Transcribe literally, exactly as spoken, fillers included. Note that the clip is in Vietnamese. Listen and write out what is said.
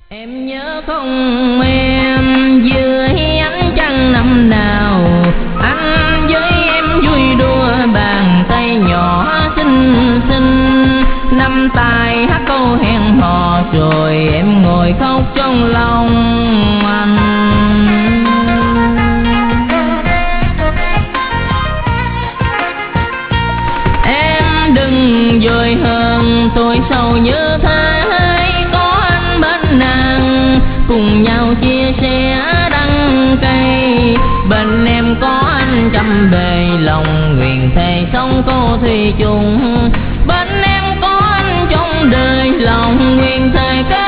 Em nhớ không em, dưới ánh trăng năm nào anh với em vui đùa bàn tay nhỏ xinh xinh, nắm tay hát câu hẹn hò rồi em ngồi khóc trong lòng anh. Em đừng vội hơn tôi sầu như thế, có anh bên nàng cùng nhau chia sẻ đắng cay. Bên em có anh trăm bề lòng nguyện thề sống cô thủy chung, bên em có anh trong đời lòng nguyện thề kết